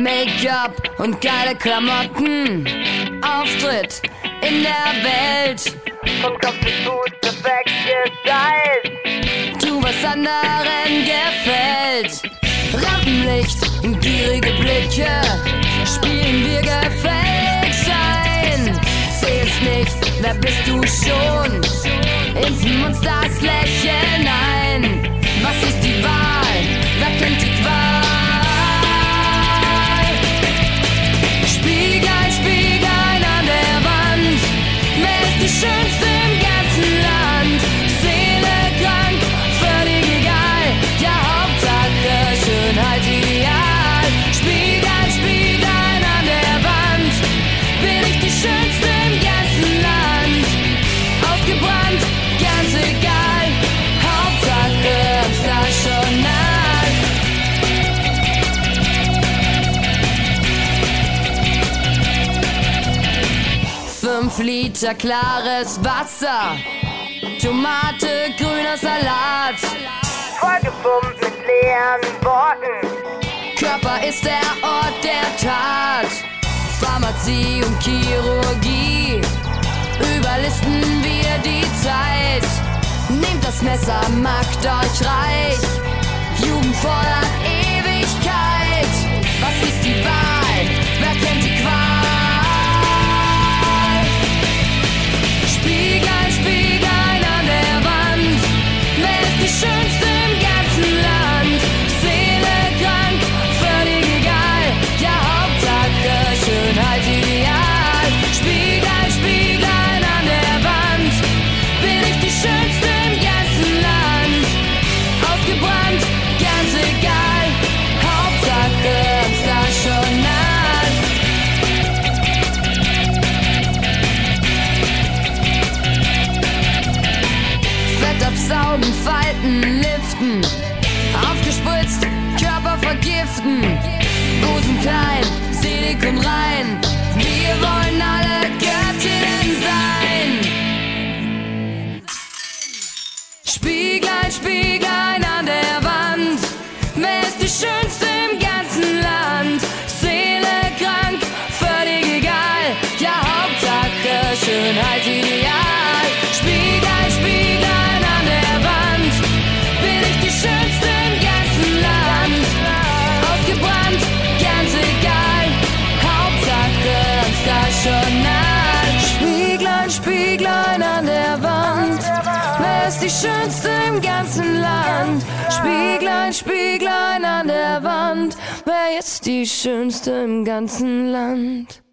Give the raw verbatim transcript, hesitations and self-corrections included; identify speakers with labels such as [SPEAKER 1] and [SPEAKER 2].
[SPEAKER 1] Make-up und geile Klamotten. Auftritt in der Welt.
[SPEAKER 2] Von Kopf bis Fuß perfekt gestylt.
[SPEAKER 1] Tu, was anderen gefällt. Rampenlicht und gierige Blicke. Spielen wir gefällig sein. Zählst nicht, wer bist du schon? Impfen uns das Lächeln ein. Was ist die Wahl? Wer kennt die Qual? Spieglein, Spieglein an der Wand. Wer ist die Schönste im ganzen Land? Seele krank, völlig egal. Ja, Hauptsache Schönheit ideal. Spieglein, Spieglein an der Wand. Bin ich die Schönste im ganzen Land? Ausgebrannt, ganz egal. Hauptsache Hamster schon alt. Fünf Liter klares Wasser, Tomate, grüner Salat.
[SPEAKER 2] Vollgepumpt mit leeren Worten.
[SPEAKER 1] Körper ist der Ort der Tat. Pharmazie und Chirurgie, überlisten wir die Zeit. Nehmt das Messer, macht euch reich. Jugend fordert Ewigkeit. Was ist die Wahl? Wer kennt die Qual? Spieglein, Spieglein an der Wand. Wer ist die Schönste im ganzen Land? Seele krank, völlig egal. Ja, Hauptsache Schönheit ideal. Spieglein, Spieglein an der Wand. Bin ich die Schönste im ganzen Land? Ausgebrannt, ganz egal. Hauptsache Hamster schon alt. Fett absaugen, falten, liften. Aufgespritzt, Körper vergiften. Busen klein, Silikon rein. Wir wollen alle Göttinnen sein. Spieglein, Spieglein an der Wand. Wer ist die Schönste im ganzen Land? Seele krank, völlig egal. Ja, Hauptsache Schönheit ideal. Spieglein, Spieglein an der Wand. Bin ich die Schönste im ganzen Land? Ausgebrannt, ganz egal. Hauptsache Hamster schon alt. Spieglein, Spieglein an der Wand. Wer ist die Schönste im ganzen Land? Spieglein, Spieglein an der Wand. Wer ist die Schönste im ganzen Land?